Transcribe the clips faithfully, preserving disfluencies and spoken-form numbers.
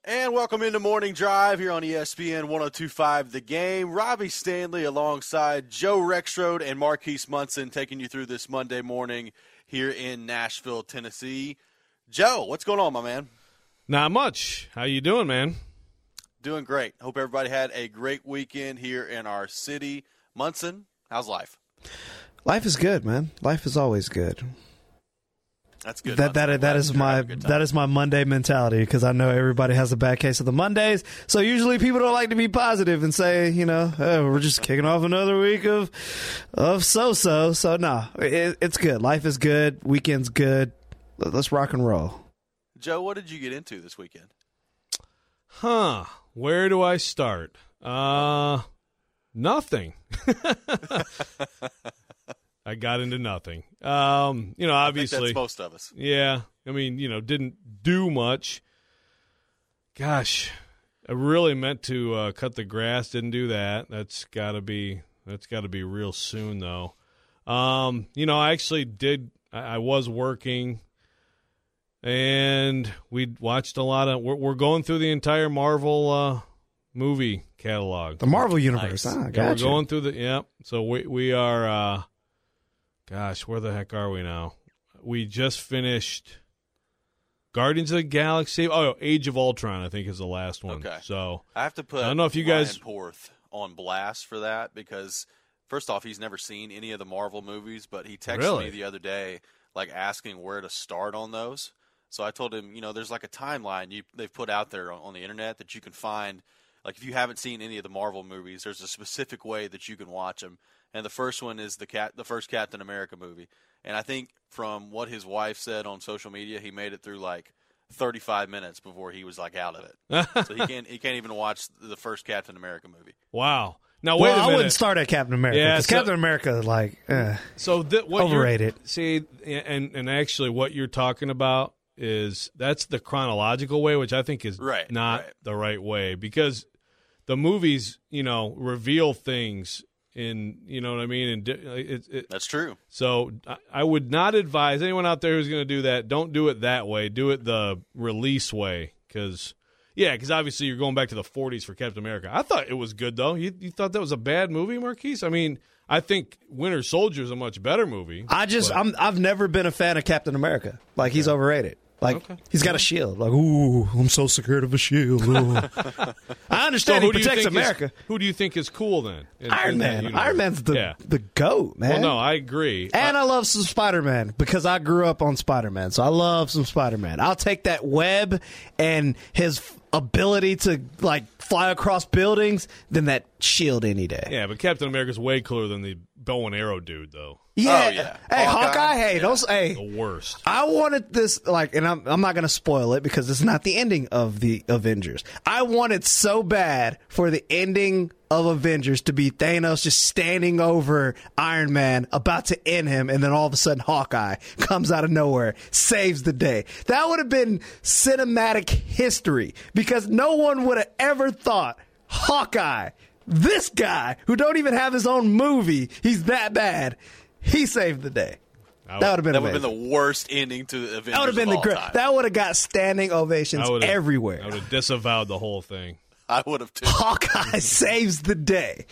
And welcome into Morning Drive here on E S P N one oh two point five The Game. Robbie Stanley alongside Joe Rexrode and Marquise Munson taking you through this Monday morning here in Nashville, Tennessee. Joe, what's going on, my man? Not much. How you doing, man? Doing great. Hope everybody had a great weekend here in our city. Munson, how's life? Life is good, man. Life is always good. That's good. That that that is my that is my Monday mentality, because I know everybody has a bad case of the Mondays. So usually people don't like to be positive and say, you know, oh, we're just kicking off another week of of so so. So no, it, it's good. Life is good. Weekend's good. Let's rock and roll. Joe, what did you get into this weekend? Huh? Where do I start? Uh, nothing. I got into nothing. Um, you know, obviously. I think that's most of us. Yeah. I mean, you know, didn't do much. Gosh, I really meant to uh, cut the grass. Didn't do that. That's got to be that's got to be real soon, though. Um, you know, I actually did. I, I was working, and we watched a lot of. We're, we're going through the entire Marvel uh, movie catalog. The Marvel universe. Nice. Ah, Yeah, gotcha. we're going through the. Yeah. So we we are. Uh, Gosh, where the heck are we now? We just finished Guardians of the Galaxy. Oh, Age of Ultron, I think, is the last one. Okay. So I have to put I don't know if you guys Ryan Porth on blast for that, because first off, he's never seen any of the Marvel movies, but he texted Really? me the other day like asking where to start on those. So I told him, you know, there's like a timeline you they've put out there on, on the internet that you can find. Like if you haven't seen any of the Marvel movies, there's a specific way that you can watch them. And the first one is the cat, the first Captain America movie. And I think from what his wife said on social media, he made it through like thirty-five minutes before he was like out of it. So he can't he can't even watch the first Captain America movie. Wow. Now Well, wait a I minute. wouldn't start at Captain America, Yeah, because so- Captain America, like, eh, so th- what you're- overrated. See, and and actually, what you're talking about is that's the chronological way, which I think is Right, not right. the right way, because the movies, you know, reveal things in, you know what I mean, and it, it, That's true. So I- I would not advise anyone out there who's going to do that. Don't do it that way. Do it the release way, because yeah, because obviously you're going back to the forties for Captain America. I thought it was good though. You you thought that was a bad movie, Marquise? I mean, I think Winter Soldier is a much better movie. I just but- I'm I've never been a fan of Captain America. Like, he's overrated. Like, Okay. he's got a shield. Like, ooh, I'm so scared of a shield. Ooh. I understand he do you protects think America. Is, who do you think is cool then? in- Iron in that Man. universe? Iron Man's the yeah. the goat, man. Well, no, I agree. And I- I love some Spider-Man, because I grew up on Spider-Man, so I love some Spider-Man. I'll take that web and his f- ability to, like, fly across buildings than that shield any day. yeah, but Captain America's way cooler than the bow and arrow dude, though. Yeah. Oh, yeah. Hey, Hawkeye. Hawkeye. Hey, Yeah. those. Hey, The worst. I wanted this, like, and I'm, I'm not going to spoil it because it's not the ending of the Avengers. I wanted so bad for the ending of Avengers to be Thanos just standing over Iron Man, about to end him, and then all of a sudden Hawkeye comes out of nowhere, saves the day. That would have been cinematic history, because no one would have ever thought Hawkeye, this guy who don't even have his own movie, he's that bad, he saved the day. I That would have been That would have amazing. been the worst ending to the Avengers That would have been of the all great. time. That would have got standing ovations I would've- everywhere. I would have disavowed the whole thing. I would have too. Hawkeye saves the day.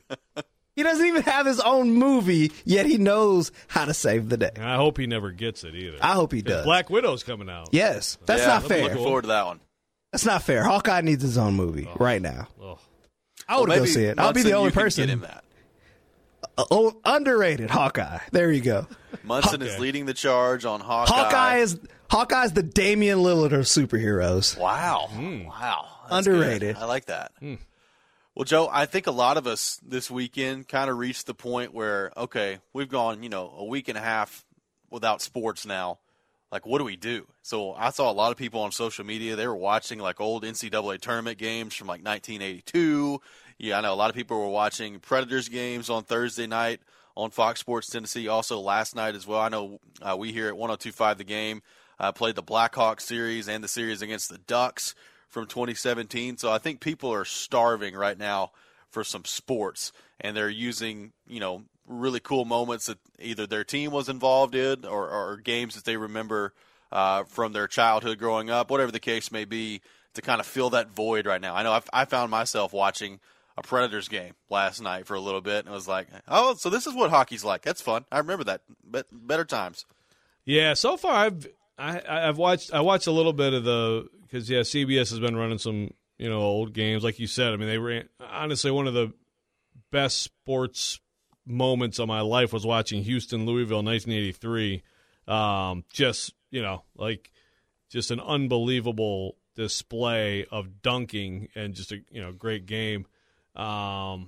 He doesn't even have his own movie, yet he knows how to save the day. And I hope he never gets it either. I hope he 'Cause does. Black Widow's coming out. Yes, that's Yeah, not I'm fair. looking forward to that one. That's not fair. Hawkeye needs his own movie right now. Ugh. I would Well, go maybe, see it. I'll be Munson, the only you can person. Get him that. Uh, oh, underrated Hawkeye. There you go. Munson is Okay. leading the charge on Hawkeye. Hawkeye is Hawkeye's the Damian Lillard of superheroes. Wow. Hmm. Wow. That's Underrated. good. I like that. Well, Joe, I think a lot of us this weekend kind of reached the point where, okay, we've gone, you know, a week and a half without sports now. Like, what do we do? So I saw a lot of people on social media. They were watching, like, old N C double A tournament games from, like, nineteen eighty-two. Yeah, I know a lot of people were watching Predators games on Thursday night on Fox Sports Tennessee. Also last night as well. I know uh, we here at one oh two point five The Game uh, played the Blackhawks series and the series against the Ducks from twenty seventeen. So I think people are starving right now for some sports, and they're using, you know, really cool moments that either their team was involved in or, or games that they remember uh, from their childhood growing up, whatever the case may be, to kind of fill that void right now. I know I've, I found myself watching a Predators game last night for a little bit, and I was like, oh, so this is what hockey's like. That's fun. I remember that. But better times. Yeah, so far I've I, I've watched I watched a little bit of the because yeah, C B S has been running some you know old games like you said. I mean, they ran honestly one of the best sports moments of my life was watching Houston Louisville nineteen eighty-three. Um, just you know like just an unbelievable display of dunking and just a you know great game. Um,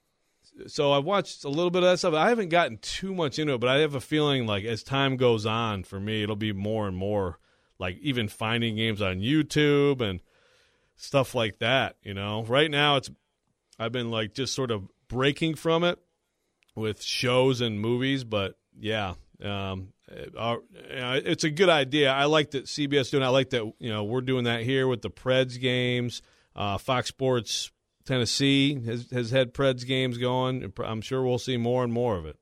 so I've watched a little bit of that stuff. I haven't gotten too much into it, but I have a feeling like as time goes on for me, it'll be more and more like even finding games on YouTube and stuff like that. You know, right now it's I've been like just sort of breaking from it with shows and movies, but yeah, um, it's a good idea. I like that C B S doing. I like that you know we're doing that here with the Preds games. Uh, Fox Sports Tennessee has has had Preds games going. I'm sure we'll see more and more of it.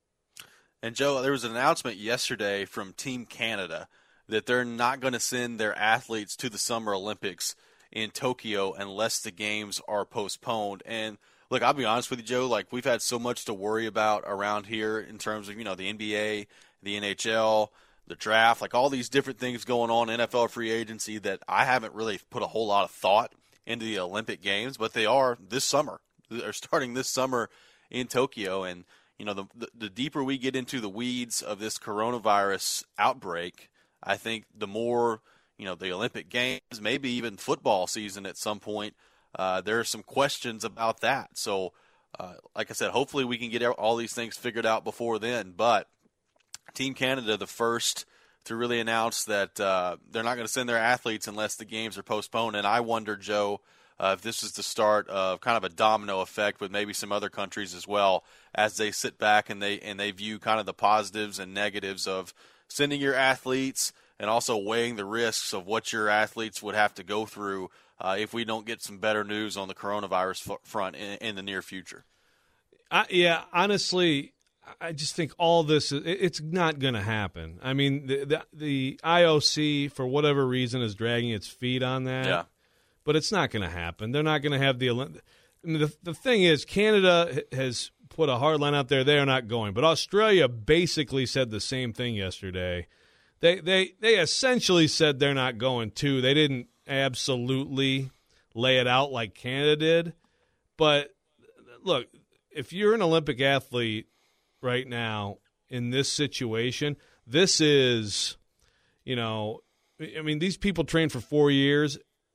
And, Joe, there was an announcement yesterday from Team Canada that they're not going to send their athletes to the Summer Olympics in Tokyo unless the games are postponed. And, look, I'll be honest with you, Joe, like we've had so much to worry about around here in terms of, you know, the N B A, the N H L, the draft, like all these different things going on, N F L free agency, that I haven't really put a whole lot of thought into the Olympic Games, but they are this summer. They're starting this summer in Tokyo, and you know the, the the deeper we get into the weeds of this coronavirus outbreak, I think the more you know the Olympic Games, maybe even football season at some point. Uh, there are some questions about that. So, uh, like I said, hopefully we can get all these things figured out before then. But Team Canada, the first to really announce that uh, they're not going to send their athletes unless the games are postponed. And I wonder, Joe, uh, if this is the start of kind of a domino effect with maybe some other countries as well, as they sit back and they and they view kind of the positives and negatives of sending your athletes and also weighing the risks of what your athletes would have to go through uh, if we don't get some better news on the coronavirus f- front in, in the near future. I, yeah, honestly, I just think all this, it's not going to happen. I mean, the, the the I O C, for whatever reason, is dragging its feet on that. Yeah. But it's not going to happen. They're not going to have the, I mean, the – the thing is, Canada has put a hard line out there. They are not going. But Australia basically said the same thing yesterday. They they they essentially said they're not going too. They didn't absolutely lay it out like Canada did. But, look, if you're an Olympic athlete – right now in this situation, this is, you know, I mean, these people train for four years.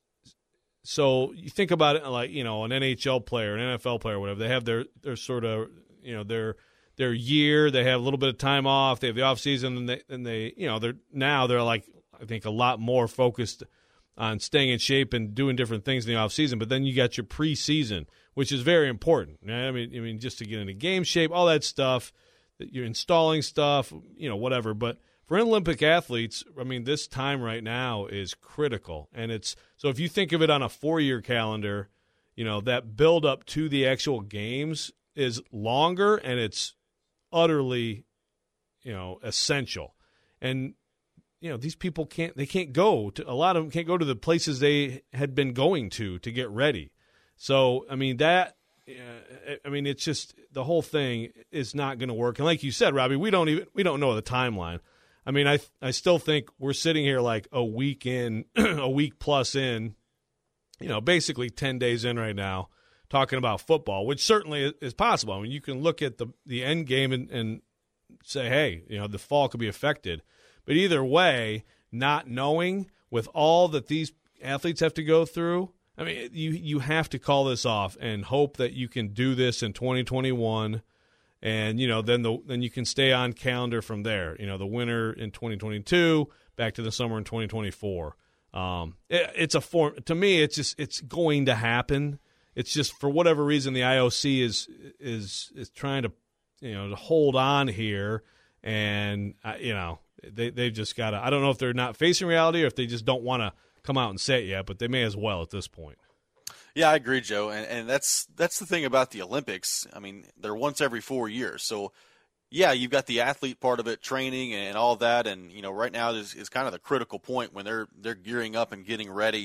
So you think about it like, you know, an N H L player, an N F L player, whatever. They have their, their sort of, you know, their their year. They have a little bit of time off. They have the off season, and they, and they you know, they're now they're like, I think, a lot more focused on staying in shape and doing different things in the off season. But then you got your preseason, which is very important. I mean, I mean, just to get into game shape, all that stuff. You're installing stuff, you know, whatever. But for Olympic athletes, I mean, this time right now is critical. And it's so if you think of it on a four-year calendar, you know, that build up to the actual games is longer, and it's utterly, you know, essential. And you know, these people can't they can't go to a lot of them can't go to the places they had been going to to get ready. So I mean that I mean it's just the whole thing is not going to work. And like you said, Robbie, we don't even we don't know the timeline. I mean, I I still think we're sitting here like a week in, a week plus in, you know, basically ten days in right now, talking about football, which certainly is possible. I mean, you can look at the the end game and, and say, hey, you know, the fall could be affected. But either way, not knowing with all that these athletes have to go through, I mean, you you have to call this off and hope that you can do this in twenty twenty-one, and you know then the then you can stay on calendar from there. You know, the winter in twenty twenty-two, back to the summer in twenty twenty-four. Um, it, it's a form to me. It's just it's going to happen. It's just for whatever reason the I O C is is is trying to you know to hold on here, and uh, you know. They they've just got to. I don't know if they're not facing reality or if they just don't want to come out and say it yet, but they may as well at this point. Yeah, I agree, Joe, and and that's that's the thing about the Olympics. I mean, they're once every four years, so yeah, you've got the athlete part of it, training and all that, and you know, right now is is kind of the critical point when they're they're gearing up and getting ready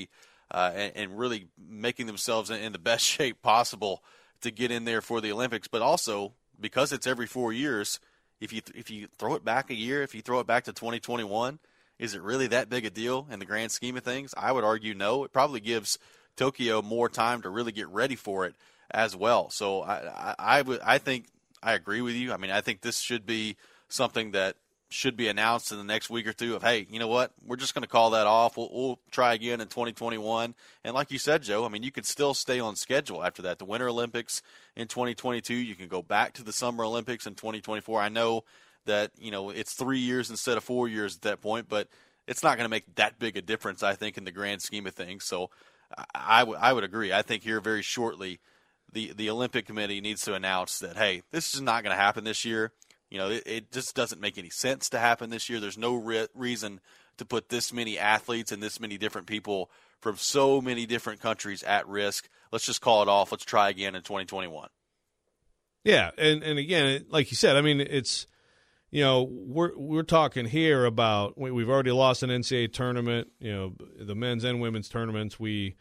uh, and, and really making themselves in, in the best shape possible to get in there for the Olympics. But also, because it's every four years, if you if you throw it back a year, if you throw it back to twenty twenty-one, is it really that big a deal in the grand scheme of things? I would argue no. It probably gives Tokyo more time to really get ready for it as well. So I, I, I would I think I agree with you. I mean, I think this should be something that should be announced in the next week or two of, hey, you know what, we're just going to call that off. We'll, we'll try again in twenty twenty-one. And like you said, Joe, I mean, you could still stay on schedule after that. The Winter Olympics in twenty twenty-two, you can go back to the Summer Olympics in twenty twenty-four. I know that, you know, it's three years instead of four years at that point, but it's not going to make that big a difference, I think, in the grand scheme of things. So I, I, w- I would agree. I think here very shortly the, the Olympic Committee needs to announce that, hey, this is not going to happen this year. You know, it, it just doesn't make any sense to happen this year. There's no re- reason to put this many athletes and this many different people from so many different countries at risk. Let's just call it off. Let's try again in twenty twenty-one. Yeah, and, and again, like you said, I mean, it's, you know, we're we're talking here about, we, we've already lost an N C double A tournament, you know, the men's and women's tournaments. We,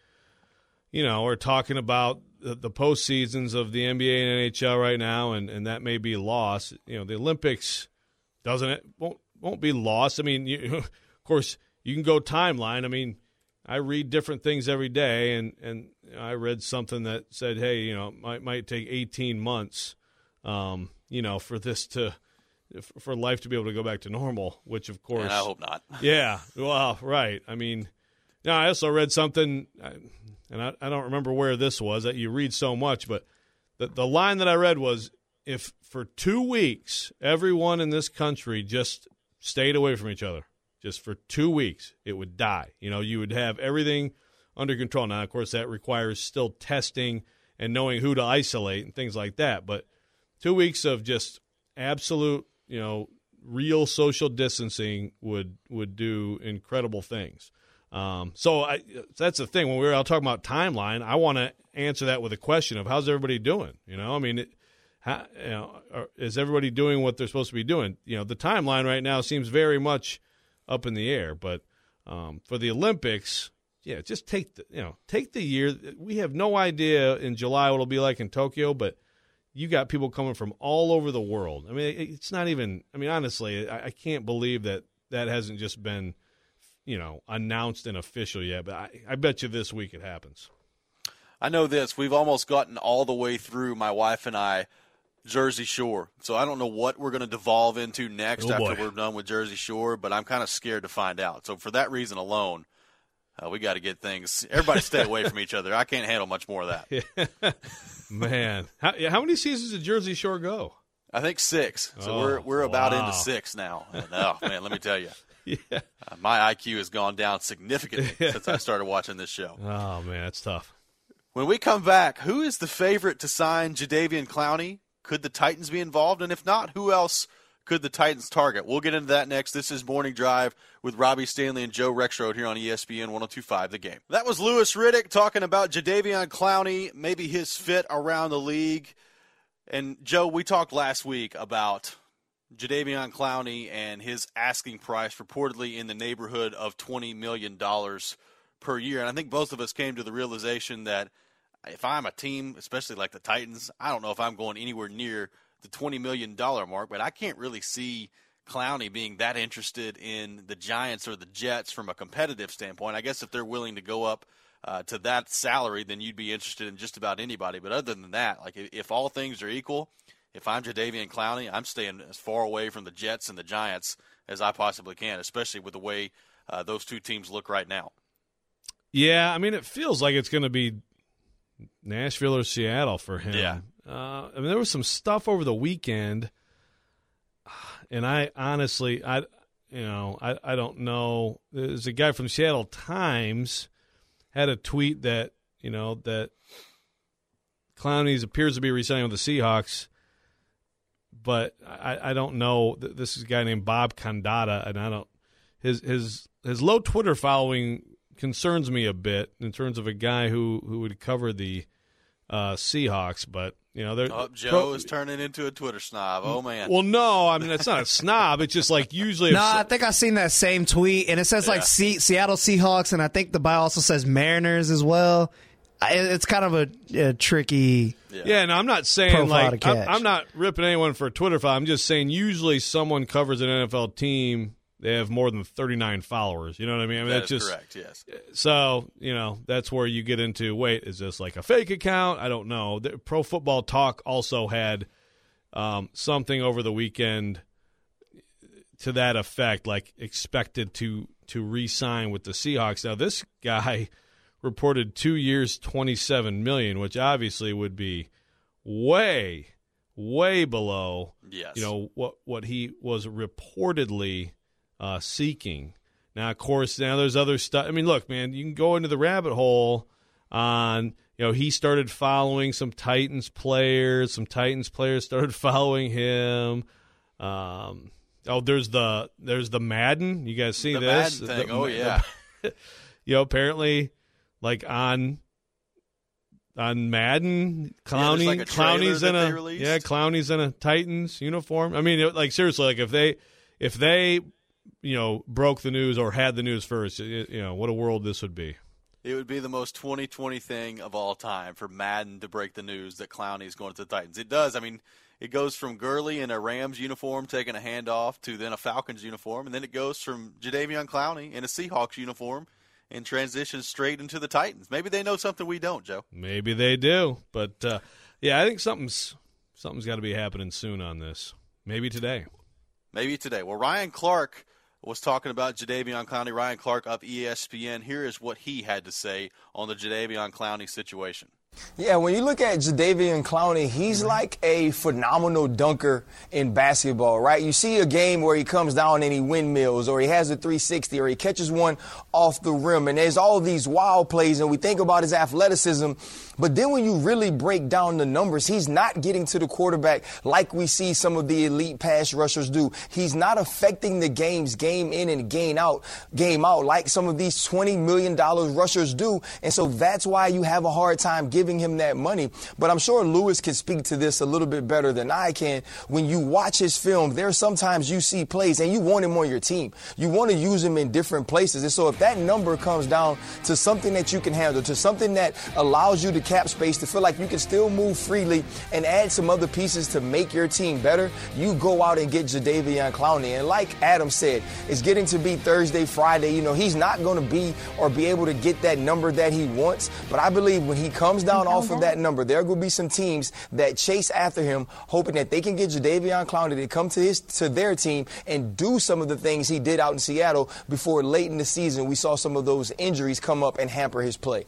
you know, are talking about the, the postseasons of the N B A and N H L right now, and, and that may be lost. You know, the Olympics doesn't it won't won't be lost. I mean, you, of course, you can go timeline. I mean, I read different things every day, and and I read something that said, hey, you know, it might might take eighteen months, um, you know, for this to for life to be able to go back to normal. Which, of course, and I hope not. Yeah, well, right. I mean, now I also read something. And I, I don't remember where this was, that you read so much, but the, the line that I read was, if for two weeks everyone in this country just stayed away from each other, just for two weeks, it would die. You know, you would have everything under control. Now, of course, that requires still testing and knowing who to isolate and things like that. But two weeks of just absolute, you know, real social distancing would would do incredible things. Um, so I, that's the thing. When we were out talking about timeline, I want to answer that with a question of, how's everybody doing? You know, I mean, it, how, you know, are, is everybody doing what they're supposed to be doing? You know, the timeline right now seems very much up in the air. But um, for the Olympics, yeah, just take the, you know, take the year. We have no idea in July what it'll be like in Tokyo, but you got people coming from all over the world. I mean, it's not even. I mean, honestly, I, I can't believe that that hasn't just been, you know, announced and official yet, but I, I bet you this week it happens. I know this. We've almost gotten all the way through, my wife and I, Jersey Shore. So I don't know what we're going to devolve into next oh after boy. we're done with Jersey Shore, but I'm kind of scared to find out. So for that reason alone, uh, we got to get things – everybody stay away from each other. I can't handle much more of that. Man. How, how many seasons did Jersey Shore go? I think six. So oh, we're we're about wow. into six now. And, oh, man, let me tell you. Yeah. Uh, my I Q has gone down significantly since I started watching this show. Oh, man, that's tough. When we come back, who is the favorite to sign Jadeveon Clowney? Could the Titans be involved? And if not, who else could the Titans target? We'll get into that next. This is Morning Drive with Robbie Stanley and Joe Rexrode here on E S P N one oh two point five The Game. That was Louis Riddick talking about Jadeveon Clowney, maybe his fit around the league. And, Joe, we talked last week about Jadeveon Clowney and his asking price reportedly in the neighborhood of twenty million dollars per year. And I think both of us came to the realization that if I'm a team, especially like the Titans, I don't know if I'm going anywhere near the twenty million dollars mark, but I can't really see Clowney being that interested in the Giants or the Jets from a competitive standpoint. I guess if they're willing to go up uh, to that salary, then you'd be interested in just about anybody. But other than that, like if, if all things are equal, if I'm Jadeveon Clowney, I'm staying as far away from the Jets and the Giants as I possibly can, especially with the way uh, those two teams look right now. Yeah, I mean, it feels like it's going to be Nashville or Seattle for him. Yeah. Uh, I mean, there was some stuff over the weekend, and I honestly, I, you know, I, I don't know. There's a guy from the Seattle Times had a tweet that, you know, that Clowney appears to be re-signing with the Seahawks, but I, I don't know. This is a guy named Bob Condotta, and I don't his his his low Twitter following concerns me a bit in terms of a guy who, who would cover the uh, Seahawks, but you know they're Oh, Joe pro- is turning into a Twitter snob. Oh man. Well, no, I mean it's not a snob. It's just like usually. No, if, I think I seen that same tweet, and it says Yeah. like C- Seattle Seahawks, and I think the bio also says Mariners as well. I- It's kind of a, a tricky. Yeah. Yeah, no, I'm not saying Profile like to I'm, catch. I'm not ripping anyone for a Twitter follow. I'm just saying usually someone covers an N F L team, they have more than thirty-nine followers. You know what I mean? I mean That that's is just correct. Yes. so you know that's where you get into. Wait, is this like a fake account? I don't know. The, Pro Football Talk also had um, something over the weekend to that effect, like expected to to re-sign with the Seahawks. Now this guy reported two years, twenty-seven million dollars, which obviously would be way, way below, Yes. you know, what what he was reportedly uh, seeking. Now, of course, now there's other stuff. I mean, look, man, you can go into the rabbit hole on, you know, he started following some Titans players. Some Titans players started following him. Um, oh, there's the there's the Madden. You guys see The this? Madden thing. The- Oh, the- yeah. you know, apparently, like on on Madden, Clowney, like a trailer Clowney's that in they a released. yeah, Clowney's in a Titans uniform. I mean, it- like seriously, like if they if they you know broke the news or had the news first, it, you know what a world this would be. It would be the most twenty twenty thing of all time for Madden to break the news that Clowney's going to the Titans. It does. I mean, it goes from Gurley in a Rams uniform taking a handoff to then a Falcons uniform, and then it goes from Jadeveon Clowney in a Seahawks uniform and transitions straight into the Titans. Maybe they know something we don't, Joe. Maybe they do, but uh, yeah, I think something's something's got to be happening soon on this. Maybe today. Maybe today. Well, Ryan Clark was talking about Jadeveon Clowney. Ryan Clark of E S P N. Here is what he had to say on the Jadeveon Clowney situation. Yeah, when you look at Jadeveon Clowney, he's like a phenomenal dunker in basketball, right? You see a game where he comes down and he windmills, or he has a three sixty, or he catches one off the rim, and there's all these wild plays, and we think about his athleticism, but then when you really break down the numbers, he's not getting to the quarterback like we see some of the elite pass rushers do. He's not affecting the games game in and game out, game out like some of these twenty million dollars rushers do, and so that's why you have a hard time giving giving him that money. But I'm sure Lewis can speak to this a little bit better than I can. When you watch his film, there are sometimes you see plays and you want him on your team. You want to use him in different places. And so if that number comes down to something that you can handle, to something that allows you to cap space, to feel like you can still move freely and add some other pieces to make your team better, you go out and get Jadeveon Clowney. And like Adam said, it's getting to be Thursday, Friday. You know, he's not going to be or be able to get that number that he wants. But I believe when he comes down off of that number, there will be some teams that chase after him, hoping that they can get Jadeveon Clowney to come to his to their team and do some of the things he did out in Seattle before late in the season we saw some of those injuries come up and hamper his play.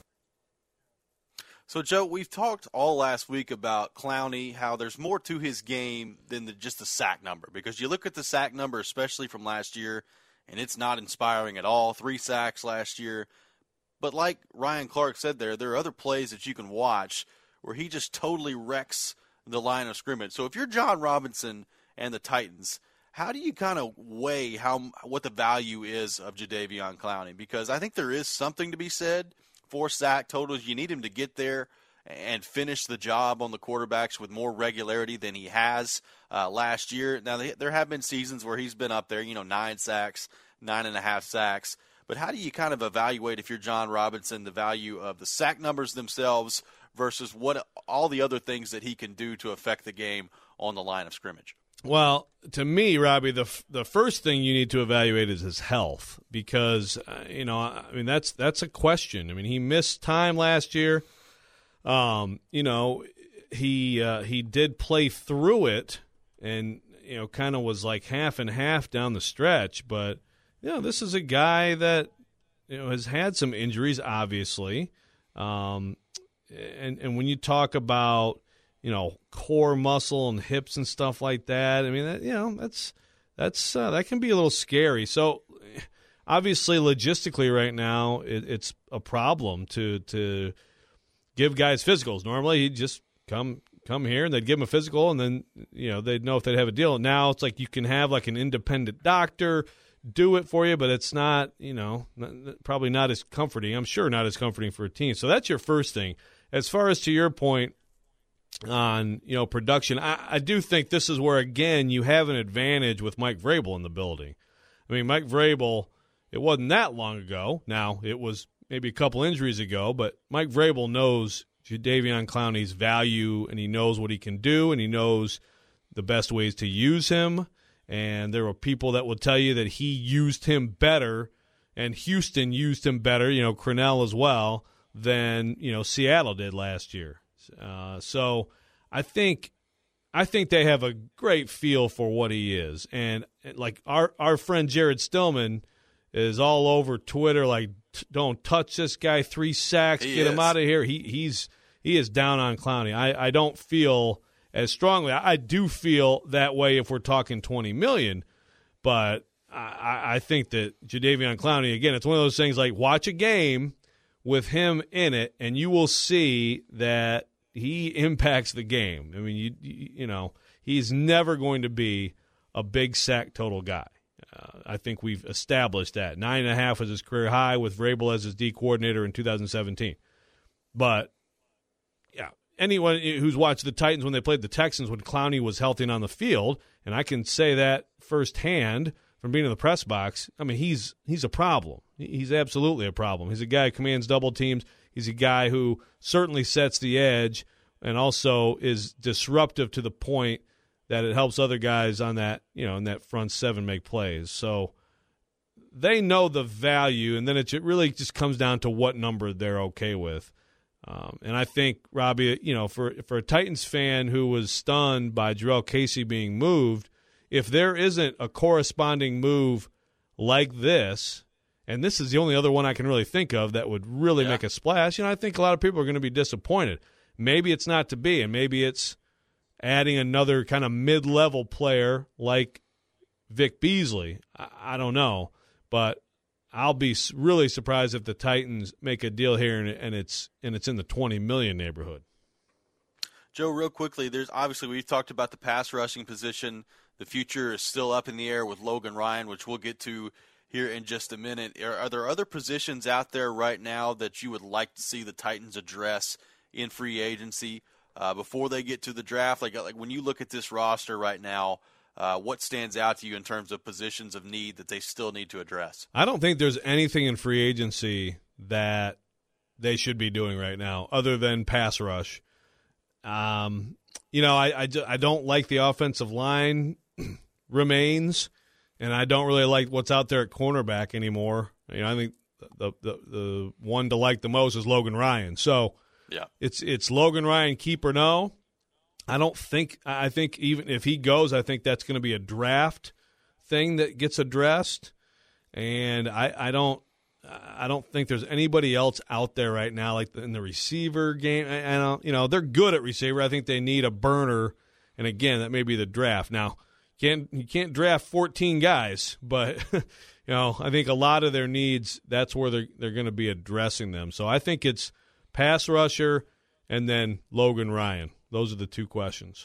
So, Joe, we've talked all last week about Clowney, how there's more to his game than the, just the sack number. Because you look at the sack number, especially from last year, and it's not inspiring at all. Three sacks last year. But like Ryan Clark said there, there are other plays that you can watch where he just totally wrecks the line of scrimmage. So if you're John Robinson and the Titans, how do you kind of weigh how what the value is of Jadeveon Clowney? Because I think there is something to be said for sack totals. You need him to get there and finish the job on the quarterbacks with more regularity than he has uh, last year. Now, they, there have been seasons where he's been up there, you know, nine sacks, nine and a half sacks. But how do you kind of evaluate, if you're John Robinson, the value of the sack numbers themselves versus what all the other things that he can do to affect the game on the line of scrimmage? Well, to me, Robbie, the the first thing you need to evaluate is his health, because uh, you know, I mean, that's that's a question. I mean, he missed time last year. Um, you know, he uh, he did play through it, and you know, kind of was like half and half down the stretch. But you know, this is a guy that you know has had some injuries, obviously. Um, and and when you talk about you know, core muscle and hips and stuff like that, I mean, that, you know, that's that's uh, that can be a little scary. So, obviously, logistically, right now, it, it's a problem to to give guys physicals. Normally, he'd just come come here and they'd give him a physical, and then you know they'd know if they'd have a deal. Now it's like you can have like an independent doctor do it for you, but it's not, you know, not, probably not as comforting. I'm sure not as comforting for a team. So that's your first thing. as far as to your point on, you know, production, I, I do think this is where, again, you have an advantage with Mike Vrabel in the building. I mean, Mike Vrabel, it wasn't that long ago. Now, it was maybe a couple injuries ago, but Mike Vrabel knows Jadeveon Clowney's value, and he knows what he can do, and he knows the best ways to use him. And there were people that will tell you that he used him better, and Houston used him better, you know, Crennel as well, than, you know, Seattle did last year. Uh, so I think I think they have a great feel for what he is. And, like, our, our friend Jared Stillman is all over Twitter like, don't touch this guy, three sacks, he get is. him out of here. He he's he is down on Clowney. I, I don't feel as strongly. I, I do feel that way if we're talking twenty million dollars, but I, I think that Jadeveon Clowney, again, it's one of those things like watch a game with him in it, and you will see that he impacts the game. I mean, you you know, he's never going to be a big sack total guy. Uh, I think we've established that. Nine and a half was his career high with Vrabel as his D coordinator in two thousand seventeen. But, yeah, anyone who's watched the Titans when they played the Texans when Clowney was healthy and on the field, and I can say that firsthand from being in the press box, I mean, he's he's a problem. He's absolutely a problem. He's a guy who commands double teams. He's a guy who certainly sets the edge and also is disruptive to the point that it helps other guys on that, you know, in that front seven make plays. So they know the value, and then it really just comes down to what number they're okay with. Um, and I think, Robbie, you know, for for a Titans fan who was stunned by Jurrell Casey being moved, if there isn't a corresponding move like this, and this is the only other one I can really think of that would really yeah. make a splash, you know, I think a lot of people are going to be disappointed. Maybe it's not to be, and maybe it's adding another kind of mid-level player like Vic Beasley. I, I don't know, but I'll be really surprised if the Titans make a deal here and, and it's and it's in the twenty million dollars neighborhood. Joe, real quickly, there's obviously we've talked about the pass rushing position. The future is still up in the air with Logan Ryan, which we'll get to here in just a minute. Are, are there other positions out there right now that you would like to see the Titans address in free agency uh, before they get to the draft? Like, like when you look at this roster right now, uh, what stands out to you in terms of positions of need that they still need to address? I don't think there's anything in free agency that they should be doing right now other than pass rush. Um, you know, I, I, I don't like the offensive line remains, and I don't really like what's out there at cornerback anymore. You know, I think the the, the one to like the most is Logan Ryan. So yeah, it's it's Logan Ryan, keep or no. I don't think – I think even if he goes, I think that's going to be a draft thing that gets addressed. And I, I don't I don't think there's anybody else out there right now, like in the receiver game. I, I don't, you know, they're good at receiver. I think they need a burner. And, again, that may be the draft. Now, can't you can't draft fourteen guys, but, you know, I think a lot of their needs, that's where they're, they're going to be addressing them. So I think it's pass rusher and then Logan Ryan. Those are the two questions.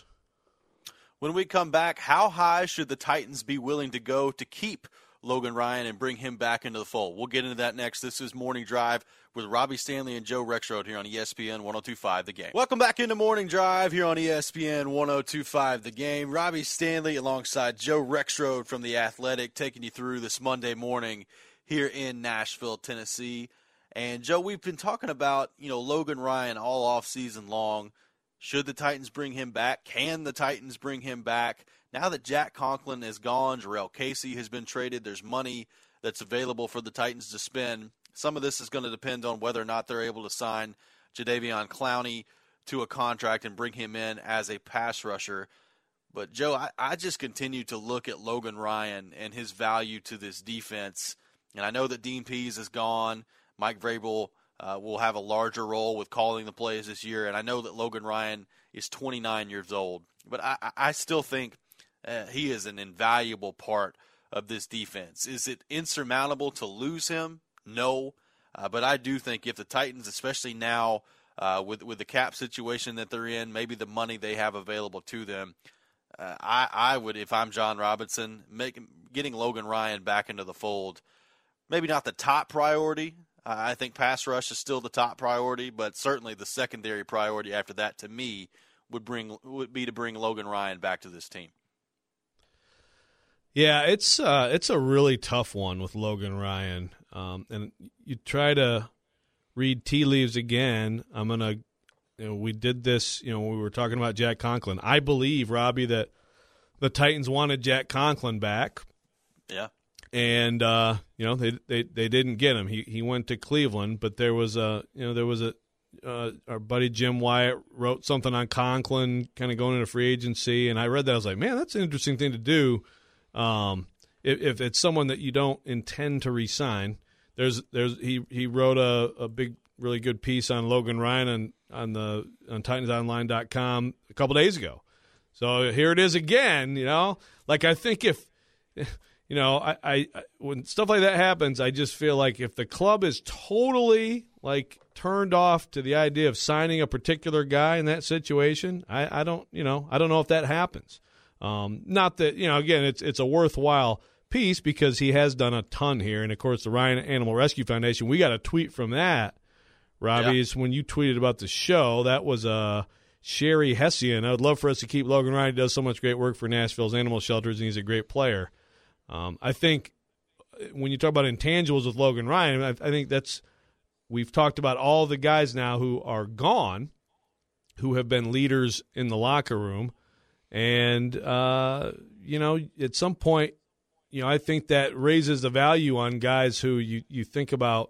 When we come back, how high should the Titans be willing to go to keep Logan Ryan and bring him back into the fold? We'll get into that next. This is Morning Drive with Robbie Stanley and Joe Rexrode here on E S P N one oh two point five The Game. Welcome back into Morning Drive here on E S P N one oh two point five The Game. Robbie Stanley alongside Joe Rexrode from The Athletic taking you through this Monday morning here in Nashville, Tennessee. And, Joe, we've been talking about, you know, Logan Ryan all off season long. Should the Titans bring him back? Can the Titans bring him back? Now that Jack Conklin is gone, Jurrell Casey has been traded, there's money that's available for the Titans to spend. Some of this is going to depend on whether or not they're able to sign Jadeveon Clowney to a contract and bring him in as a pass rusher. But, Joe, I, I just continue to look at Logan Ryan and his value to this defense. And I know that Dean Pease is gone. Mike Vrabel Uh, will have a larger role with calling the plays this year. And I know that Logan Ryan is twenty-nine years old. But I, I still think uh, he is an invaluable part of this defense. Is it insurmountable to lose him? No. Uh, but I do think if the Titans, especially now uh, with, with the cap situation that they're in, maybe the money they have available to them, uh, I, I would, if I'm John Robinson, make, getting Logan Ryan back into the fold, maybe not the top priority, I think pass rush is still the top priority, but certainly the secondary priority after that, to me, would bring would be to bring Logan Ryan back to this team. Yeah, it's uh, it's a really tough one with Logan Ryan, um, and you try to read tea leaves again. I'm gonna, you know, we did this. You know, we were talking about Jack Conklin. I believe, Robbie, that the Titans wanted Jack Conklin back. Yeah. And uh, you know they, they they didn't get him. He he went to Cleveland, but there was a you know there was a uh, our buddy Jim Wyatt wrote something on Conklin, kind of going into free agency, and I read that. I was like, man, that's an interesting thing to do. Um, if, if it's someone that you don't intend to re-sign, there's there's he he wrote a, a big really good piece on Logan Ryan on on the on Titans Online dot com a couple days ago. So here it is again. You know, like I think if. You know, I, I, when stuff like that happens, I just feel like if the club is totally like turned off to the idea of signing a particular guy in that situation, I, I don't, you know, I don't know if that happens. Um, not that, you know, again, it's it's a worthwhile piece because he has done a ton here, and of course the Ryan Animal Rescue Foundation. We got a tweet from that, Robbie, yeah. is when you tweeted about the show. That was a. Uh, Sherry Hessian. I would love for us to keep Logan Ryan. He does so much great work for Nashville's animal shelters, and he's a great player. Um, I think when you talk about intangibles with Logan Ryan, I, I think that's we've talked about all the guys now who are gone, who have been leaders in the locker room, and uh, you know, at some point, you know, I think that raises the value on guys who you you think about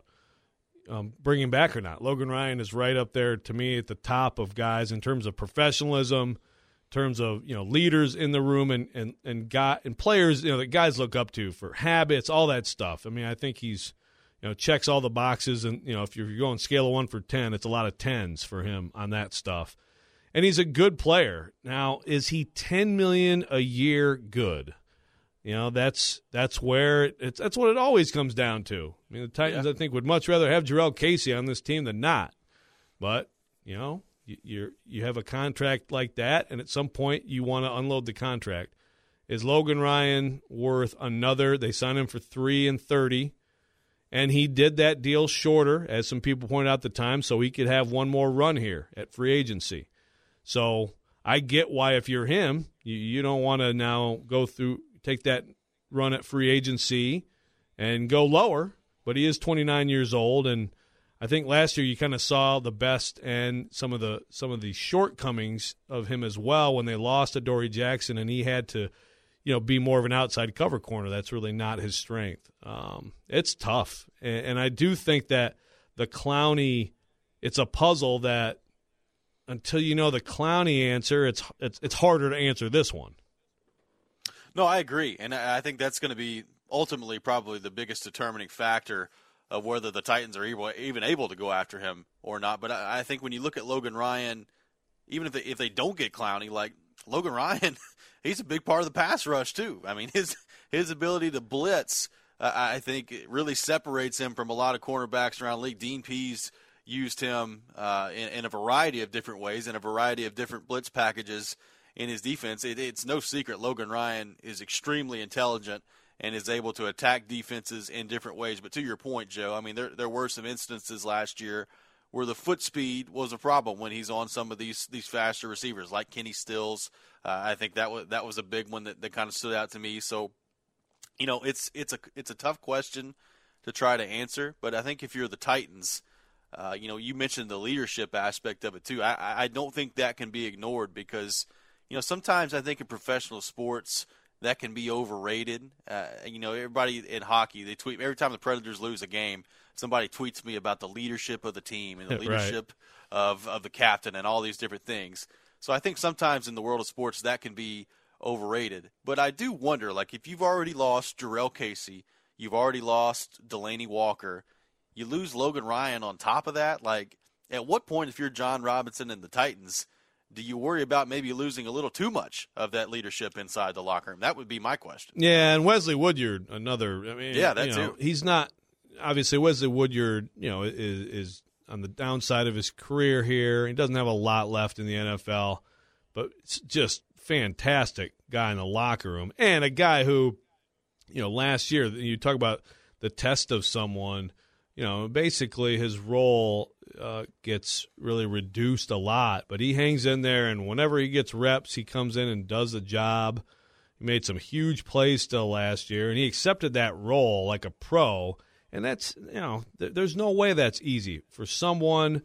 um, bringing back or not. Logan Ryan is right up there to me at the top of guys in terms of professionalism. Terms of, you know, leaders in the room and and and guy and players, you know, that guys look up to for habits, all that stuff. I mean, I think he's, you know, checks all the boxes, and you know, if you're going scale of one for ten, it's a lot of tens for him on that stuff. And he's a good player. Now, is he ten million a year good? You know, that's that's where it, it's that's what it always comes down to. I mean, the Titans, yeah. I think, would much rather have Jarrell Casey on this team than not. But you know. You you have a contract like that, and at some point you want to unload the contract. Is Logan Ryan worth another? They signed him for three and thirty, and he did that deal shorter, as some people pointed out at the time, so he could have one more run here at free agency. So I get why if you're him, you, you don't want to now go through take that run at free agency and go lower. But he is twenty-nine years old, and I think last year you kind of saw the best and some of the some of the shortcomings of him as well when they lost to Dory Jackson, and he had to, you know, be more of an outside cover corner. That's really not his strength. Um, it's tough, and, and I do think that the Clowney, it's a puzzle that until you know the Clowney answer, it's it's it's harder to answer this one. No, I agree, and I think that's going to be ultimately probably the biggest determining factor of whether the Titans are able, even able to go after him or not. But I, I think when you look at Logan Ryan, even if they, if they don't get Clowney, like Logan Ryan, he's a big part of the pass rush too. I mean, his his ability to blitz, uh, I think, it really separates him from a lot of cornerbacks around the league. Dean Pease used him uh, in, in a variety of different ways, in a variety of different blitz packages in his defense. It, it's no secret Logan Ryan is extremely intelligent and is able to attack defenses in different ways. But to your point, Joe, I mean, there there were some instances last year where the foot speed was a problem when he's on some of these these faster receivers, like Kenny Stills. Uh, I think that was that was a big one that, that kind of stood out to me. So, you know, it's it's a it's a tough question to try to answer. But I think if you're the Titans, uh, you know, you mentioned the leadership aspect of it too. I I don't think that can be ignored because, you know, sometimes I think in professional sports, that can be overrated. Uh, you know, everybody in hockey, they tweet every time the Predators lose a game, somebody tweets me about the leadership of the team and the leadership right. of, of the captain and all these different things. So I think sometimes in the world of sports that can be overrated. But I do wonder, like, if you've already lost Jarrell Casey, you've already lost Delaney Walker, you lose Logan Ryan on top of that, like, at what point, if you're John Robinson and the Titans, do you worry about maybe losing a little too much of that leadership inside the locker room? That would be my question. Yeah, and Wesley Woodyard, another. I mean, yeah, that you know, too. He's not obviously Wesley Woodyard. You know, is is on the downside of his career here. He doesn't have a lot left in the N F L, but it's just fantastic guy in the locker room and a guy who, you know, last year you talk about the test of someone. you know, basically his role uh, gets really reduced a lot. But he hangs in there, and whenever he gets reps, he comes in and does the job. He made some huge plays still last year, and he accepted that role like a pro. And that's, you know, th- there's no way that's easy for someone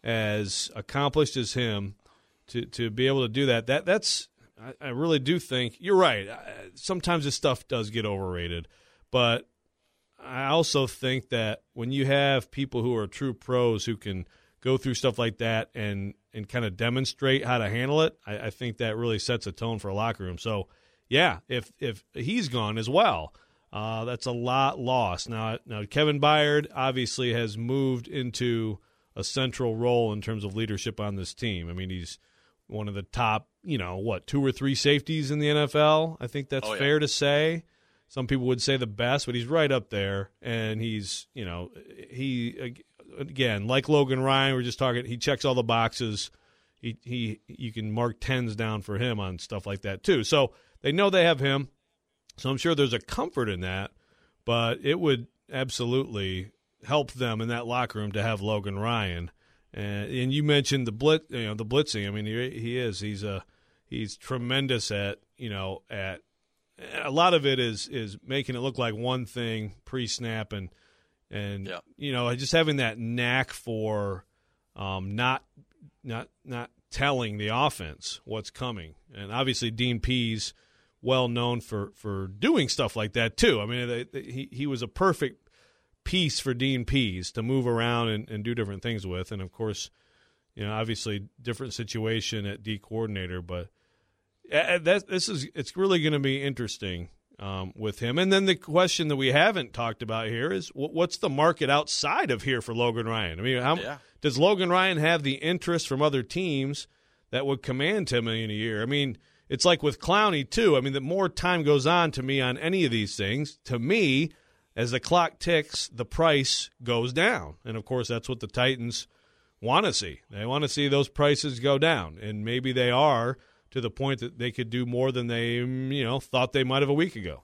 as accomplished as him to, to be able to do that. That that's I, I really do think you're right. I, sometimes this stuff does get overrated, but I also think that when you have people who are true pros who can go through stuff like that and and kind of demonstrate how to handle it, I, I think that really sets a tone for a locker room. So, yeah, if if he's gone as well, uh, that's a lot lost. Now, now Kevin Byard obviously has moved into a central role in terms of leadership on this team. I mean, he's one of the top, you know, what, two or three safeties in the N F L. I think that's oh, yeah. fair to say. Some people would say the best, but he's right up there. And he's, you know, he, again, like Logan Ryan, we're just talking, he checks all the boxes. He, he, you can mark tens down for him on stuff like that too. So they know they have him. So I'm sure there's a comfort in that, but it would absolutely help them in that locker room to have Logan Ryan. And, and you mentioned the blitz, you know, the blitzing. I mean, he, he is, he's a, he's tremendous at, you know, at, a lot of it is is making it look like one thing pre-snap and and yeah. you know, just having that knack for um, not not not telling the offense what's coming. And obviously Dean Pease, well known for, for doing stuff like that too. I mean, they, they, he he was a perfect piece for Dean Pease to move around and, and do different things with. And of course, you know, obviously different situation at D coordinator, but. That, this is it's really going to be interesting um, with him. And then the question that we haven't talked about here is what's the market outside of here for Logan Ryan? I mean, how, yeah. does Logan Ryan have the interest from other teams that would command ten million dollars a year? I mean, it's like with Clowney too. I mean, the more time goes on to me on any of these things, to me, as the clock ticks, the price goes down. And, of course, that's what the Titans want to see. They want to see those prices go down, and maybe they are to the point that they could do more than they, you know, thought they might have a week ago.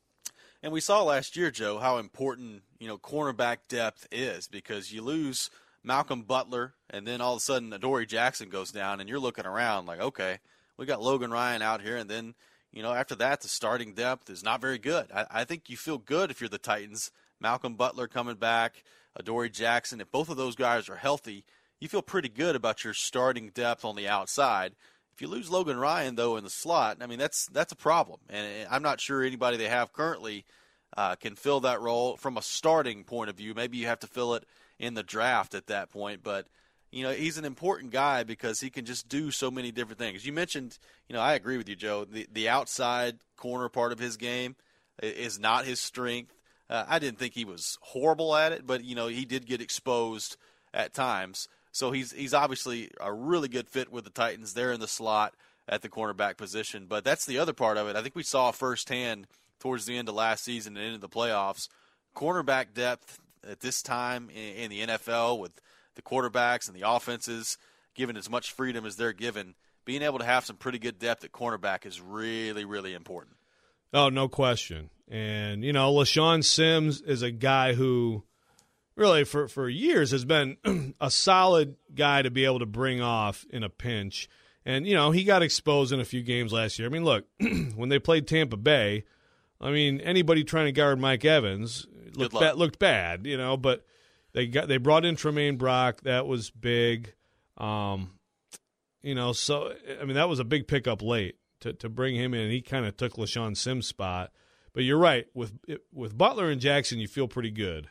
And we saw last year, Joe, how important, you know, cornerback depth is, because you lose Malcolm Butler and then all of a sudden Adoree Jackson goes down and you're looking around like, okay, we got Logan Ryan out here, and then, you know, after that the starting depth is not very good. I, I think you feel good if you're the Titans. Malcolm Butler coming back, Adoree Jackson, if both of those guys are healthy, you feel pretty good about your starting depth on the outside. If you lose Logan Ryan, though, in the slot, I mean, that's that's a problem. And I'm not sure anybody they have currently uh, can fill that role from a starting point of view. Maybe you have to fill it in the draft at that point. But, you know, he's an important guy because he can just do so many different things. You mentioned, you know, I agree with you, Joe, the, the outside corner part of his game is not his strength. Uh, I didn't think he was horrible at it, but, you know, he did get exposed at times. So he's he's obviously a really good fit with the Titans there in the slot at the cornerback position. But that's the other part of it. I think we saw firsthand towards the end of last season and into the playoffs, cornerback depth at this time in, in the N F L with the quarterbacks and the offenses given as much freedom as they're given, being able to have some pretty good depth at cornerback is really, really important. Oh, no question. And, you know, LaShawn Sims is a guy who – really, for, for years, has been a solid guy to be able to bring off in a pinch. And, you know, he got exposed in a few games last year. I mean, look, when they played Tampa Bay, I mean, anybody trying to guard Mike Evans looked, ba- looked bad, you know, but they got they brought in Tremaine Brock. That was big. Um, you know, so, I mean, that was a big pickup late to, to bring him in. He kind of took LaShawn Sims' spot. But you're right. With, with Butler and Jackson, you feel pretty good.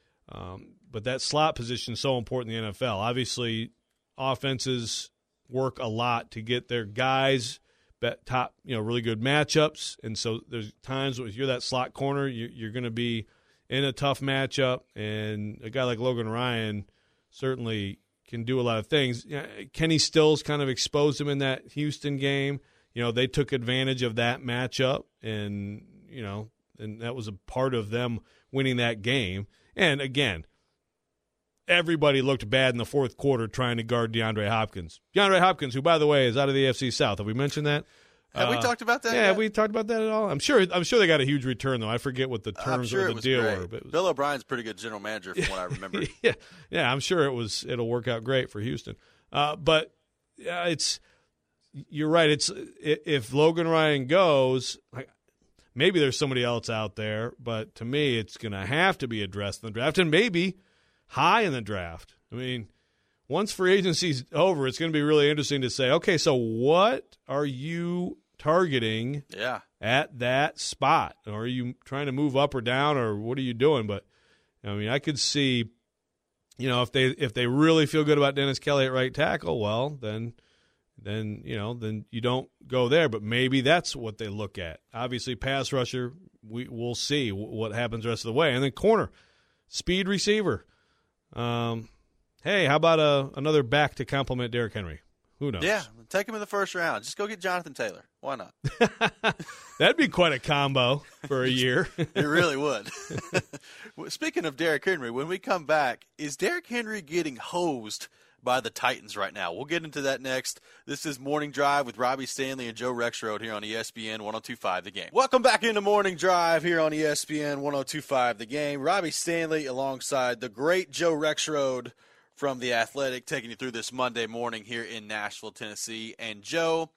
Um, but that slot position is so important in the N F L. Obviously, offenses work a lot to get their guys top, you know, really good matchups. And so there's times when if you're that slot corner, you're, you're going to be in a tough matchup. And a guy like Logan Ryan certainly can do a lot of things. You know, Kenny Stills kind of exposed him in that Houston game. You know, they took advantage of that matchup, and, you know, and that was a part of them winning that game. And, again, everybody looked bad in the fourth quarter trying to guard DeAndre Hopkins. DeAndre Hopkins, who, by the way, is out of the A F C South. Have we mentioned that? Have we Uh, talked about that? Yeah, yet? have we talked about that at all? I'm sure. I'm sure they got a huge return though. I forget what the I'm terms sure of it the was deal great. were. But it was, Bill O'Brien's a pretty good general manager, from what I remember. yeah, yeah. I'm sure it was. It'll work out great for Houston. Uh, but yeah, it's. You're right. It's if Logan Ryan goes, like, maybe there's somebody else out there, but to me, it's going to have to be addressed in the draft, and maybe high in the draft. I mean, once free agency's over, it's going to be really interesting to say, okay, so what are you targeting Yeah. at that spot? Or are you trying to move up or down, or what are you doing? But I mean, I could see, you know, if they if they really feel good about Dennis Kelly at right tackle, well, then then you know, then you don't go there. But maybe that's what they look at. Obviously, pass rusher, we we'll see what happens the rest of the way, and then corner, speed receiver. Um, hey, how about a another back to complement Derrick Henry? Who knows? Yeah, take him in the first round. Just go get Jonathan Taylor. Why not? That'd be quite a combo for a year. It really would. Speaking of Derrick Henry, when we come back, is Derrick Henry getting hosed by the Titans right now? We'll get into that next. This is Morning Drive with Robbie Stanley and Joe Rexrode here on E S P N one oh two point five The Game. Welcome back into Morning Drive here on E S P N one oh two point five The Game. Robbie Stanley alongside the great Joe Rexrode from The Athletic, taking you through this Monday morning here in Nashville, Tennessee. And Joe,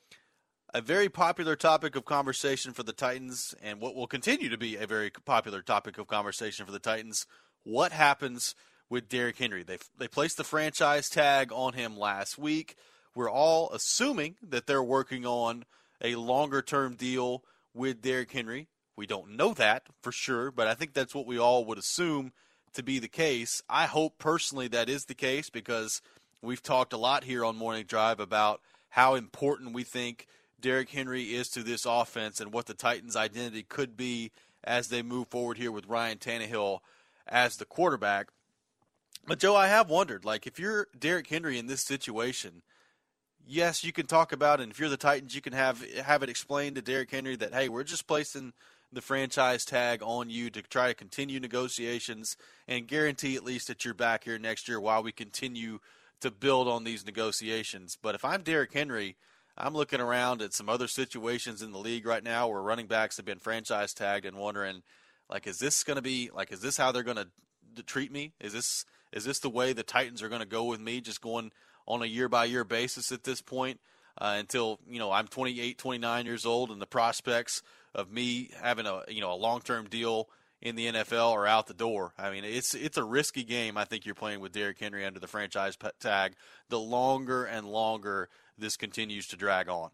a very popular topic of conversation for the Titans, and what will continue to be a very popular topic of conversation for the Titans, what happens with Derrick Henry? They they placed the franchise tag on him last week. We're all assuming that they're working on a longer-term deal with Derrick Henry. We don't know that for sure, but I think that's what we all would assume to be the case. I hope personally that is the case, because we've talked a lot here on Morning Drive about how important we think Derrick Henry is to this offense and what the Titans' identity could be as they move forward here with Ryan Tannehill as the quarterback. But, Joe, I have wondered, like, if you're Derrick Henry in this situation, yes, you can talk about it, and if you're the Titans, you can have have it explained to Derrick Henry that, hey, we're just placing the franchise tag on you to try to continue negotiations and guarantee at least that you're back here next year while we continue to build on these negotiations. But if I'm Derrick Henry, I'm looking around at some other situations in the league right now where running backs have been franchise tagged and wondering, like, is this going to be, like, is this how they're going to treat me? Is this is this the way the Titans are going to go with me, just going on a year-by-year basis at this point uh, until, you know, I'm twenty-eight, twenty-nine years old, and the prospects of me having a, you know, a long-term deal in the N F L are out the door. I mean, it's it's a risky game I think you're playing with Derrick Henry under the franchise tag the longer and longer this continues to drag on.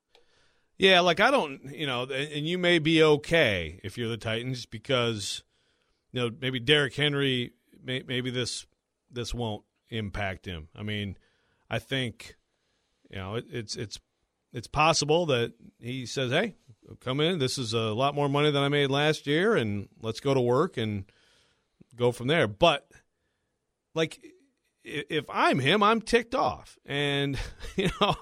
Yeah, like I don't, you know, and you may be okay if you're the Titans because, you know, maybe Derrick Henry, may, maybe this this won't impact him. I mean, I think, you know, it, it's it's it's possible that he says, hey, come in, this is a lot more money than I made last year, and let's go to work and go from there. But, like, if I'm him, I'm ticked off. And, you know,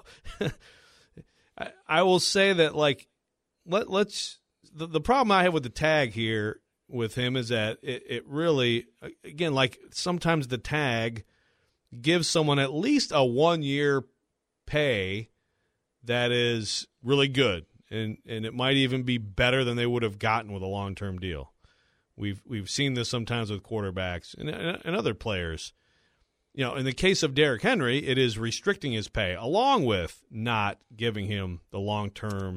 I, I will say that, like, let, let's the, – the problem I have with the tag here with him is that it, it really – again, like, sometimes the tag gives someone at least a one-year pay that is really good. And and it might even be better than they would have gotten with a long-term deal. We've we've seen this sometimes with quarterbacks and, and other players. You know, in the case of Derrick Henry, it is restricting his pay along with not giving him the long-term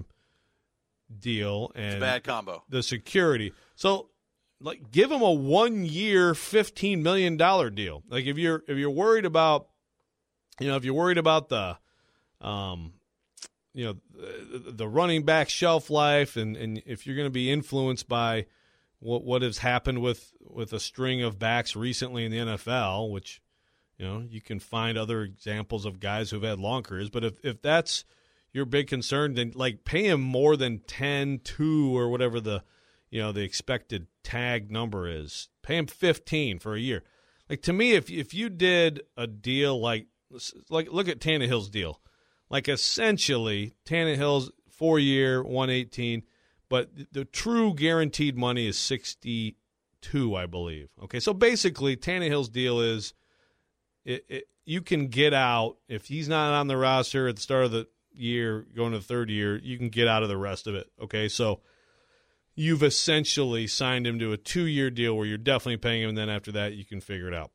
deal and it's a bad combo. The security. So, like, give him a one-year, fifteen million dollars deal. Like, if you're if you're worried about, you know, if you're worried about the, um. you know, the running back shelf life, and, and if you're going to be influenced by what what has happened with, with a string of backs recently in the N F L, which, you know, you can find other examples of guys who've had long careers. But if, if that's your big concern, then, like, pay him more than ten, two, or whatever the, you know, the expected tag number is. Pay him fifteen for a year. Like, to me, if if you did a deal like, like look at Tannehill's deal. Like, essentially, Tannehill's four-year, one eighteen, but the true guaranteed money is sixty-two, I believe. Okay, so basically, Tannehill's deal is it, it, you can get out if he's not on the roster at the start of the year, going to the third year, you can get out of the rest of it. Okay, so you've essentially signed him to a two-year deal where you're definitely paying him, and then after that, you can figure it out.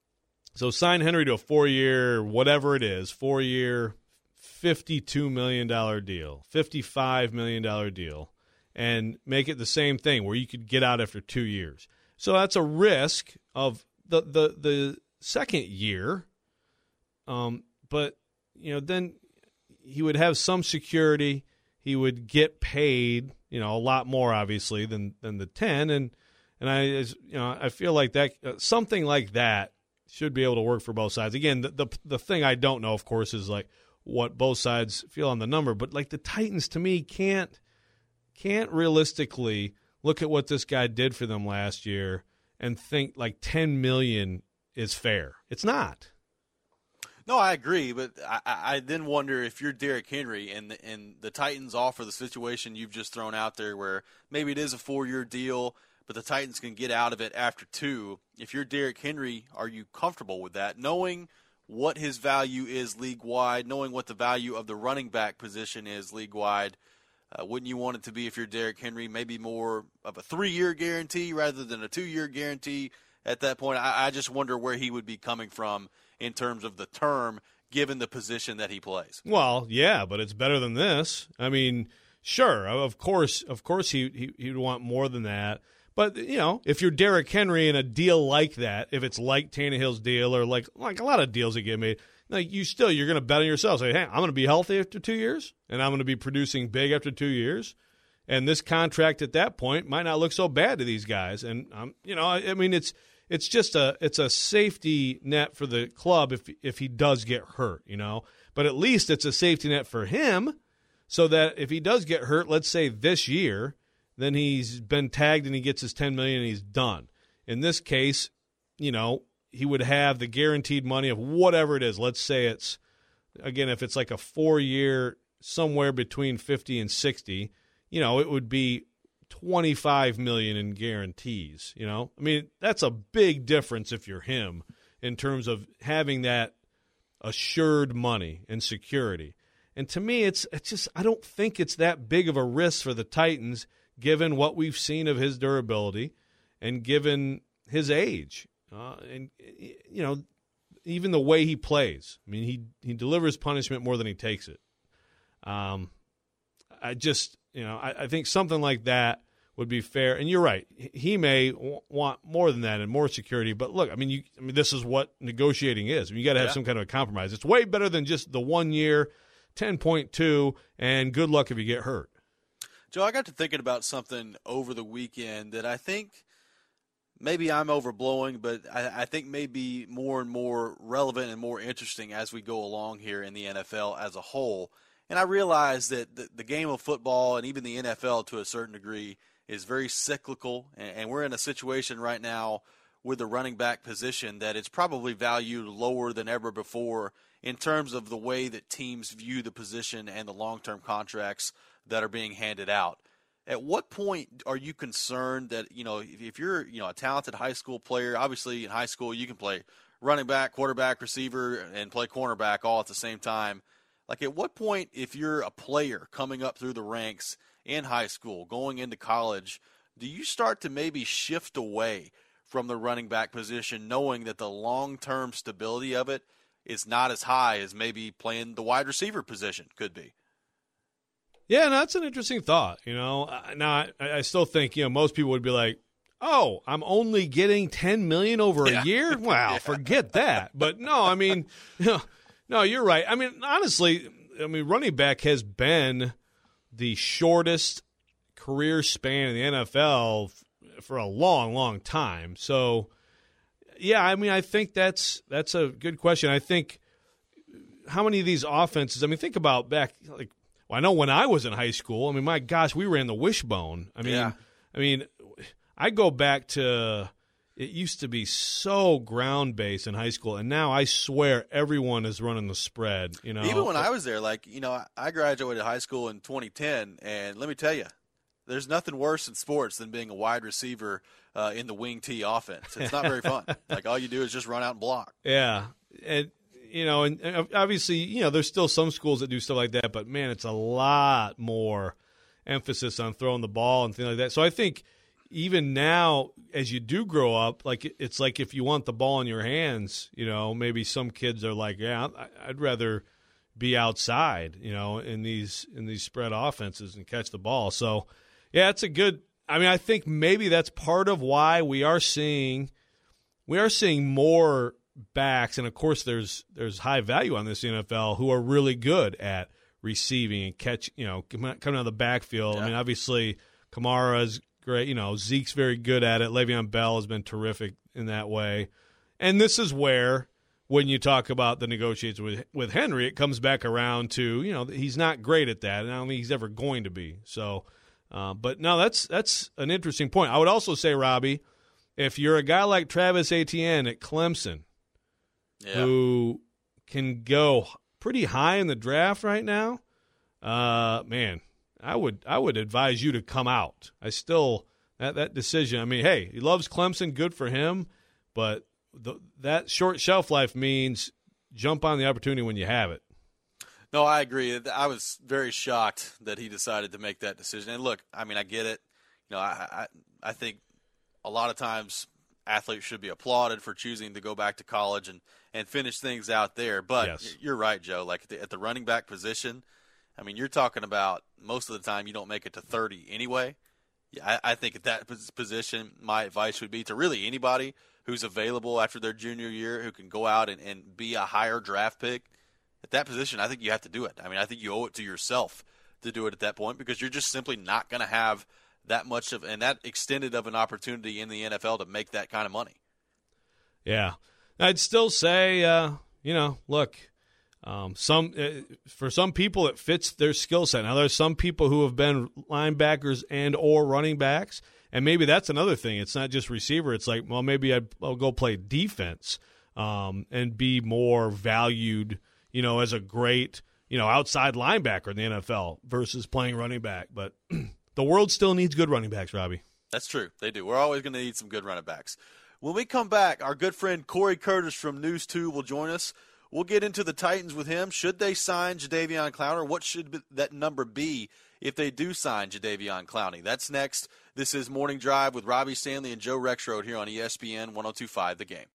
So sign Henry to a four-year, whatever it is, four-year, fifty-two million dollars deal, fifty-five million dollars deal, and make it the same thing where you could get out after two years. So that's a risk of the the, the second year, um, but you know then he would have some security. He would get paid, you know, a lot more obviously than than the ten, and and I you know I feel like that uh, something like that should be able to work for both sides. Again, the, the the thing I don't know, of course, is like what both sides feel on the number. But like the Titans, to me, can't can't realistically look at what this guy did for them last year and think like ten million dollars is fair. It's not. No, I agree, but I, I then wonder if you're Derrick Henry and the, and the Titans offer the situation you've just thrown out there where maybe it is a four-year deal, but the Titans can get out of it after two. If you're Derrick Henry, are you comfortable with that, knowing what his value is league-wide, knowing what the value of the running back position is league-wide? Uh, wouldn't you want it to be, if you're Derrick Henry, maybe more of a three-year guarantee rather than a two-year guarantee at that point? I, I just wonder where he would be coming from in terms of the term, given the position that he plays. Well, yeah, but it's better than this. I mean, sure, of course, of course he, he he'd want more than that. But, you know, if you're Derrick Henry in a deal like that, if it's like Tannehill's deal or like like a lot of deals that get made, like you still, you're going to bet on yourself. Say, hey, I'm going to be healthy after two years, and I'm going to be producing big after two years. And this contract at that point might not look so bad to these guys. And, um, you know, I, I mean, it's it's just a it's a safety net for the club if if he does get hurt, you know. But at least it's a safety net for him so that if he does get hurt, let's say this year, then he's been tagged and he gets his ten million dollars and he's done. In this case, you know, he would have the guaranteed money of whatever it is. Let's say it's, again, if it's like a four-year, somewhere between fifty and sixty, you know, it would be twenty-five million dollars in guarantees, you know. I mean, that's a big difference if you're him in terms of having that assured money and security. And to me, it's it's just, I don't think it's that big of a risk for the Titans given what we've seen of his durability and given his age. Uh, and, you know, even the way he plays. I mean, he, he delivers punishment more than he takes it. Um, I just, you know, I, I think something like that would be fair. And you're right. He may w- want more than that and more security. But look, I mean, you, I mean, this is what negotiating is. I mean, you got to have yeah. some kind of a compromise. It's way better than just the one year, ten point two, and good luck if you get hurt. Joe, I got to thinking about something over the weekend that I think maybe I'm overblowing, but I, I think may be more and more relevant and more interesting as we go along here in the N F L as a whole. And I realize that the, the game of football and even the N F L to a certain degree is very cyclical, and, and we're in a situation right now with the running back position that it's probably valued lower than ever before in terms of the way that teams view the position and the long-term contracts that are being handed out. At what point are you concerned that, you know, if you're, you know, a talented high school player, obviously in high school you can play running back, quarterback, receiver, and play cornerback all at the same time. Like, at what point, if you're a player coming up through the ranks in high school, going into college, do you start to maybe shift away from the running back position, knowing that the long-term stability of it is not as high as maybe playing the wide receiver position could be? Yeah, no, that's an interesting thought. You know, now I, I still think, you know, most people would be like, "Oh, I'm only getting ten million dollars over yeah. a year? Wow, yeah. forget that." But no, I mean, you know, no, you're right. I mean, honestly, I mean, running back has been the shortest career span in the N F L f- for a long, long time. So, yeah, I mean, I think that's that's a good question. I think how many of these offenses? I mean, think about back like. Well, I know when I was in high school, I mean, my gosh, we ran the wishbone. I mean, yeah. I mean, I go back to it used to be so ground-based in high school, and now I swear everyone is running the spread. You know, even when I was there, like, you know, I graduated high school in twenty ten, and let me tell you, there's nothing worse in sports than being a wide receiver uh, in the wing T offense. It's not very fun. Like, all you do is just run out and block. Yeah, and you know, and, and obviously, you know, there's still some schools that do stuff like that, but man, it's a lot more emphasis on throwing the ball and things like that. So I think even now, as you do grow up, like it's like if you want the ball in your hands, you know, maybe some kids are like, yeah, I'd rather be outside, you know, in these in these spread offenses and catch the ball. So, yeah, it's a good. I mean, I think maybe that's part of why we are seeing we are seeing more backs, and of course, there's there's high value on this N F L who are really good at receiving and catch, you know, coming out of the backfield. Yeah. I mean, obviously, Kamara's great. You know, Zeke's very good at it. Le'Veon Bell has been terrific in that way. And this is where, when you talk about the negotiations with with Henry, it comes back around to, you know, he's not great at that, and I don't think he's ever going to be. So, uh, but no, that's that's an interesting point. I would also say, Robbie, if you're a guy like Travis Etienne at Clemson, yeah. who can go pretty high in the draft right now, uh, man, I would I would advise you to come out. I still that that decision. I mean, hey, he loves Clemson, good for him, but the, that short shelf life means jump on the opportunity when you have it. No, I agree. I was very shocked that he decided to make that decision. And look, I mean, I get it. You know, I I, I think a lot of times athletes should be applauded for choosing to go back to college and, and finish things out there. But yes. You're right, Joe. Like at the, at the running back position, I mean, you're talking about most of the time you don't make it to thirty anyway. Yeah, I, I think at that position, my advice would be to really anybody who's available after their junior year who can go out and, and be a higher draft pick. At that position, I think you have to do it. I mean, I think you owe it to yourself to do it at that point because you're just simply not going to have that much of and that extended of an opportunity in the N F L to make that kind of money. Yeah. I'd still say, uh, you know, look, um, some uh, for some people it fits their skill set. Now, there's some people who have been linebackers and or running backs, and maybe that's another thing. It's not just receiver. It's like, well, maybe I'd, I'll go play defense um, and be more valued, you know, as a great, you know, outside linebacker in the N F L versus playing running back. But the world still needs good running backs, Robbie. That's true. They do. We're always going to need some good running backs. When we come back, our good friend Corey Curtis from News two will join us. We'll get into the Titans with him. Should they sign Jadeveon Clowney? What should that number be if they do sign Jadeveon Clowney? That's next. This is Morning Drive with Robbie Stanley and Joe Rexrode here on E S P N one oh two point five The Game.